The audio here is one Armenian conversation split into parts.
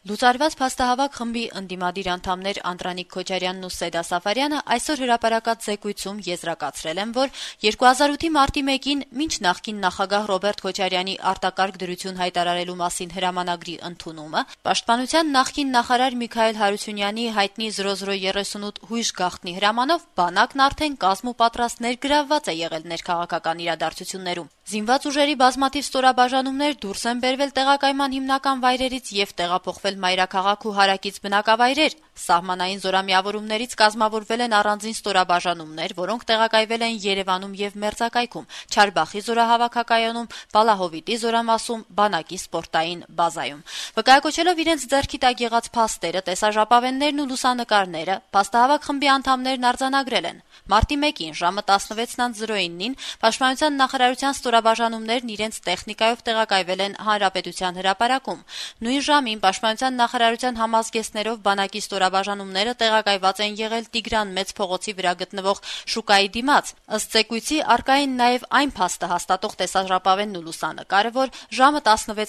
Լուծարված փաստահավաք խմբի ընդդիմադիր անդամներ Անդրանիկ Քոչարյանն ու Սեդա Սաֆարյանը այսօր հրապարակած զեկույցում եզրակացրել են, որ 2008-ի մարտի 1-ին մինչ նախկին նախագահ Ռոբերտ Քոչարյանի արտակարգ դրություն հայտարարելու մասին հրամանագրի ընդունումը, պաշտպանության նախկին նախարար Միքայել Հարությունյանի հայտնի 0038 հույժ գաղտնի հրամանով բանակն արդեն կազմ ու պատրաստ ներգրավված է եղել ներքաղաքական իրադարձություններում։ Զինված ուժերի բազմաթիվ ստորաբաժանումներ դուրս են բերվել տեղակայման հիմնական վայրերից եւ տեղափոխվել մայրաքաղաք ու հարակից բնակավայրեր։ Սահմանային զորամիավորումներից կազմավորվել են առանձին ստորաբաժանումներ, որոնք տեղակայվել են Երևանում եւ Մերձակայքում, Չարբախի զորահավաքակայանում, Բալահովիտի զորամասում, բանակի սպորտային բազայում։ Վկայակոչելով իրենց ձեռքի տակ եղած փաստերը, տեսաժապավեններն ու լուսանկարները, փաստահավաք խմբի անդամներն արձանագրել են։ Մարտի 1-ին ժամը 16:09-ին Պաշտպանության նախարարության ստորաբաժանումներն իրենց տեխնիկայով տեղակայվել են Հանրապետության հրապարակում։ Նույն ժամին Պաշտպանության նախարարության համազգեստներով բանակի ստորաբաժանումները տեղակայված են եղել Տիգրան Մեծ փողոցի վրա գտնվող շուկայի դիմաց։ Ըստ զեկույցի արկային նաև այն փաստը հաստատող տեսաժապավենն ու լուսանկարը, որ ժամը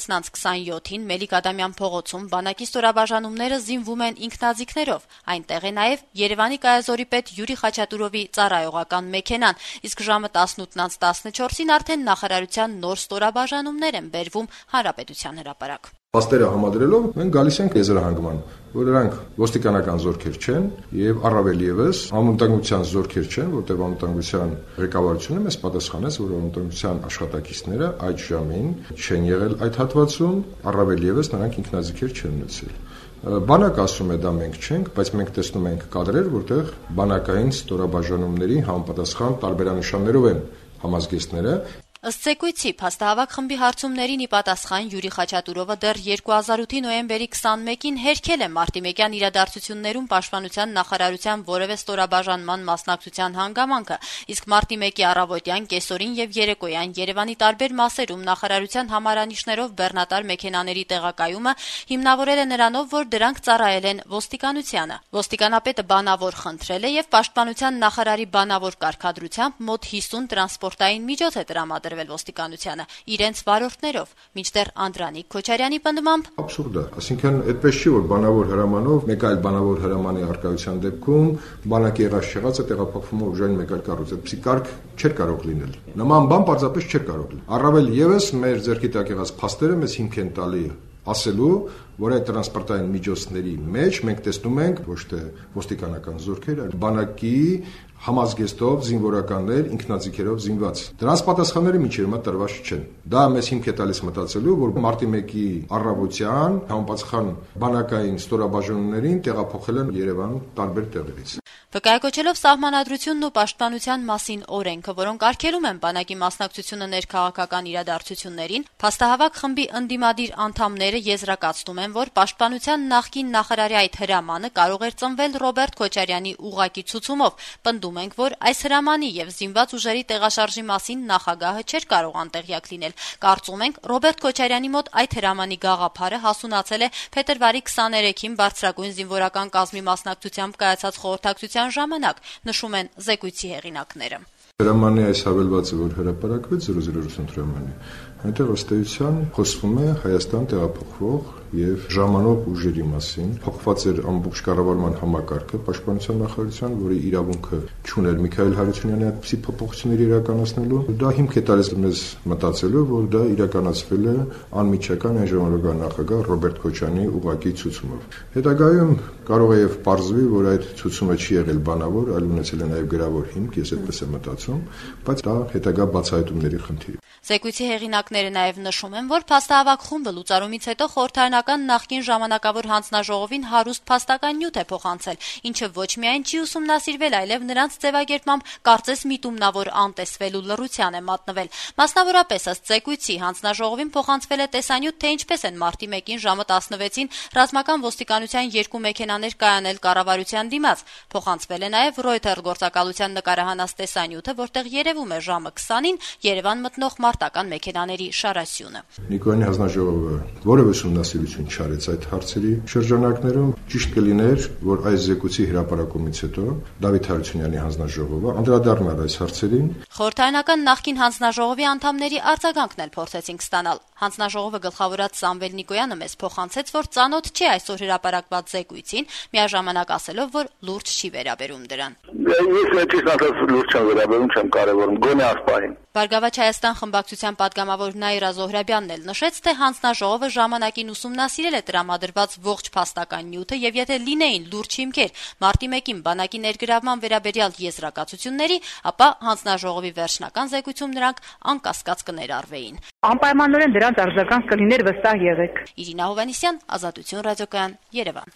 16:27-ին Մելիք Ադամյան փողոցում բանակի ստորաբաժանումները զինվում են ինքնաձիգներով։ Այնտեղ է նաև Երևանի կայազորի պետ Յուրի Խաչատուրովի ծառայողական մեքենան, իսկ ժամը 18:14-ին արդեն նախարարության նոր ստորաբաժանումներ են բերվում Հանրապետության հրապարակ։ Փաստերը համադրելով մենք գալիս ենք եզրահանգման, որ նրանք ոստիկանական զորքեր չեն եւ առավել եւս անվտանգության զորքեր չեն, որտեղ անվտանգության ղեկավարությունը մեզ պատասխանեց, որ անվտանգության աշխատակիցները այդ ժամին չեն եղել այդ հատվածում, առավել եւս նրանք ինքնաձիգեր չեն ունեցել։ Բանակ ասում է դա մենք չենք, բայց մենք տեսնում ենք կադրեր, որտեղ բանակային ստորաբաժանումների համապատասխան տարբերանշաններով են համազգեստները։ Ըստ զեկույցի, փաստահավաք խմբի հարցումներին ի պատասխան Յուրի Խաչատուրովը դեռ 2008-ի նոյեմբերի 21-ին հերքել է մարտի 1-յան իրադարձություններում պաշտպանության նախարարության որևէ ստորաբաժանման մասնակցության հանգամանքը, իսկ մարտի 1-ի առավոտյան, կեսօրին եւ երեկոյան Երևանի տարբեր մասերում նախարարության համարանիշներով բեռնատար մեքենաների տեղակայումը հիմնավորել է նրանով, որ դրանք ծառայել են ոստիկանությանը։ Ոստիկանապետը բանավոր խնդրել է եւ պաշտպանության նախարարի բանավոր կարգադրությամբ մոտ 50 տրանսպորտային միջոց է տրամադրել ոստիկանությանը իրենց վարորդներով, մինչդեռ Անդրանիկ Քոչարյանի պնդմամբ աբսուրդ է, այսինքն այդպես չի, որ բանավոր հրամանով մեկ այլ բանավոր հրամանի արկայության դեպքում բանակի եղած չեղածը տեղափոխվում է ուժային մեկ այլ կառույց, այդպիսի կարգ չէր կարող լինել։ Նման բան պարզապես չէր կարող լինել։ Առավել եւս մեր ձեռքի տակ եղած փաստերը մեզ հիմք են տալի ասելու, որ այդ տրանսպորտային միջոցների մեջ մենք տեսնում ենք ոչ թե ոստիկանական զորքեր, այլ բանակի համազգեստով զինվորականներ ինքնաձիգերով զինված։ Դրանց պատասխանները մինչև հիմա տրված չեն։ Դա մեզ հիմք է տալիս մտածելու, որ մարտի 1-ի առավոտյան համապատասխան բանակային ստորաբաժանումներին տեղափոխել են Երևան տարբեր տեղերից։ Վկայակոչելով սահմանադրությունն ու պաշտպանության մասին օրենքը, որոնք արգելում են բանակի մասնակցությունը ներքաղաքական իրադարձություններին, փաստահավաք խմբի ընդդիմադիր անդամները եզրակացնում են, որ պաշտպանության նախկին նախարարի այդ հրամանը կարող էր ծնվել Ռոբերտ Քոչարյանի ուղղակի ցուցումով։ Պնդում ենք, որ այս հրամանի եւ զինված ուժերի տեղաշարժի մասին նախագահը չէր կարող անտեղյակ լինել։ Կարծում ենք, Ռոբերտ Քոչարյանի մոտ այդ հրամանի գաղափարը հասունացել է փետրվարի 23-ին բարձրագույն զինվորական կազմի մասնակցությամբ կայացած խորհրդակցության ժամանակ, նշում են զեկույցի հեղինակները։ Հրամանի այս հավելվածը, որ հրապարակվեց 0038 հրամանի, այնտեղ ըստ էության խոսվում է Հայաստան տեղափոխվող եւ ժամանող ուժերի մասին, փոխված էր ամբողջ կառավարման համակարգը պաշտպանության նախարարության, որի իրավունքը չուներ Միքայել Հարությունյանի այդպիսի փոփոխություններ իրականացնելու։ Դա հիմք է տալիս մեզ մտածելու, որ դա իրականացվել է անմիջական այն ժամանակվա նախագահ Ռոբերտ Քոչարյանի ուղղակի ցուցումով։ Հետագայում կարող է եւ պարզվի, որ այդ ցուցումը չի եղել բանավոր, այլ ունեցել է նաեւ գրավոր հիմք, ես այդպես եմ մտածում, բայց դա հետագա բացահայտումների խնդիր է։ Զեկույցի հեղինակները նաև նշում են, որ փաստահավաք խումբը լուծարումից հետո խորհրդարանական նախկին ժամանակավոր հանձնաժողովին հարուստ փաստական նյութ է փոխանցել, ինչը ոչ միայն չի ուսումնասիրվել, այլև նրանց ձևակերպմամբ կարծես միտումնավոր անտեսվելու լռության է մատնվել։ Մասնավորապես ըստ զեկույցի հանձնաժողովին փոխանցվել է տեսանյութ, թե ինչպես են մարտի 1-ին ժամը 16-ին ռազմական ոստիկանության 2 մեքենաներ կայանել կառավարության դիմաց։ Փոխանցվել է նաև Reuters գործակալության նկարահանած տեսանյութը, որտեղ երևում է ժամը 20-ին Երևան մտնող մարտական մեքենաների շարասյունը։ Նիկոյանի հանձնաժողովը որևէ ուսումնասիրություն ազդեցություն չարեց այդ հարցերի շրջանակներում։ Ճիշտ կլիներ, որ այս զեկույցի հրապարակումից հետո Դավիթ Հարությունյանի հանձնաժողովը անդրադառնար այս հարցերին։ Խորհրդարանական նախկին հանձնաժողովի անդամների արձագանքն էլ փորձեցինք ստանալ։ Հանձնաժողովը գլխավորած Սամվել Նիկոյանը մեզ փոխանցեց, որ ծանոթ չի այսօր հրապարակված զեկույցին, միաժամանակ ասելով, որ լուրջ չի վերաբերում դրան։ Ես ճիշտ ասած լուրջ չեմ վերաբերում, չեմ կարևորում, գոնե ասպահին։ Բարգավաճ Հայաստան խմբակցության պատգամավոր Նաիրա Զոհրաբյանն էլ նշեց, թե հանձնաժողովը ժամանակին ուսումնասիրել է տրամադրված ողջ փաստական նյութը եւ եթե լինեին լուրջ հիմքեր մարտի 1-ին բանակի ներգրավման վերաբերյալ եզրակացությունների, ապա հանձնաժողովի վերջնական զեկույցում նրանք անկասկած կներառվեին։ Անպայմանորեն դրանց արձագանք կլիներ, վստահ եղեք։ Իրինա Հովհաննիսյան, Ազատություն ռադիոկայան, Երևան։